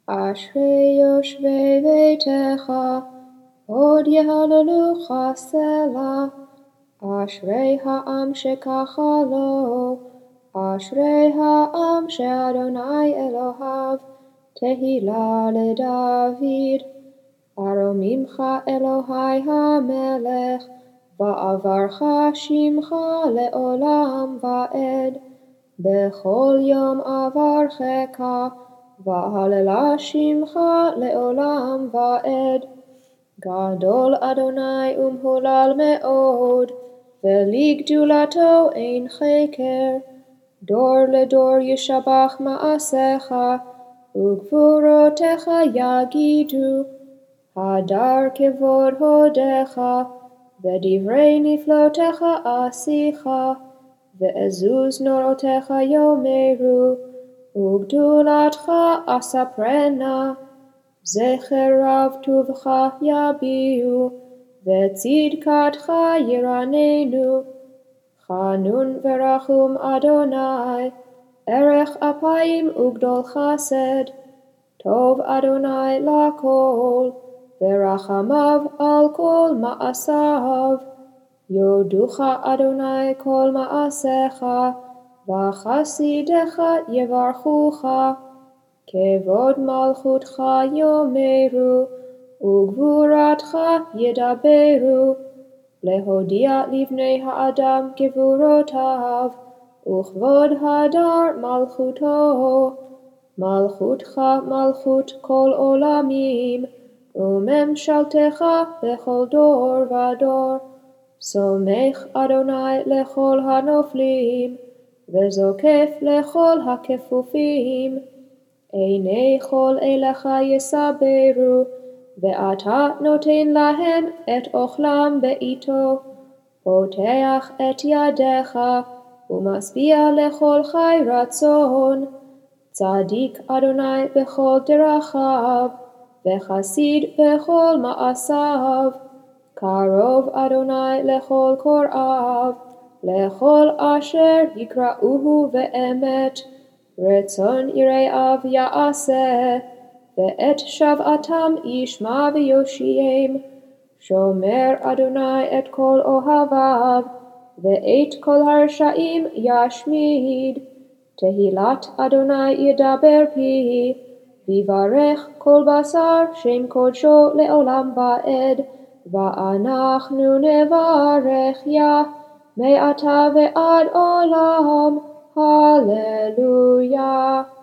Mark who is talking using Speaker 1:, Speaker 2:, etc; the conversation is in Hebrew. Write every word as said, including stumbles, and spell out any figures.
Speaker 1: אשרי יושבי ביתך, עוד יהללוך סלה. אשרי העם שככה לו, אשרי העם שאדוני אלוהיו, תהילה לדוד. ארוממך אלוהי המלך, ועברך שמך לעולם ועד. בכל יום אברכך, והללה שמך לעולם ועד. גדול אדוני ומהולל מאוד, ולגדולתו אין חקר. דור לדור ישבח מעשיך, וגבורותיך יגידו. הדר כבוד הודיך, ודברי נפלאותיך עשיך, ועזוז נורותיך יאמרו, וגדולתך אספרנה. זכר רב טובך יביעו, וצדקתך ירננו. חנון ורחום אדוני, ארך אפיים וגדול חסד. טוב אדוני לכל, ורחמיו על כל מעשיו. יודוך אדוני כל מעשיך, וחסידיך יברכוך. כבוד מלכותך יאמרו, וגבורתך ידברו. להודיע לבני האדם גבורותיו, וכבוד הדר מלכותו. מלכותך מלכות כל עולמים, וממשלתך בכל דור ודור. סומך אדוני לכל הנופלים, וזוקף לכל הכפופים. עיני כל אליך יסברו, ואתה נותן להם את אוכלם בעתו. פותח את ידיך, ומשביע לכל חי רצון. צדיק אדוני בכל דרכיו, וחסיד בכל מעשיו. קרוב אדוני לכל קוראיו, לכל אשר יקראוהו באמת. רצון יראיו יעשה, ואת שוועתם ישמע ויושיעם. שומר אדוני את כל אוהביו, ואת כל הרשעים ישמיד. תהילת אדוני ידבר פי, ויברך כל בשר שם קודשו לעולם ועד. ואנחנו נברך יה, מעתה ועד עולם. הללויה.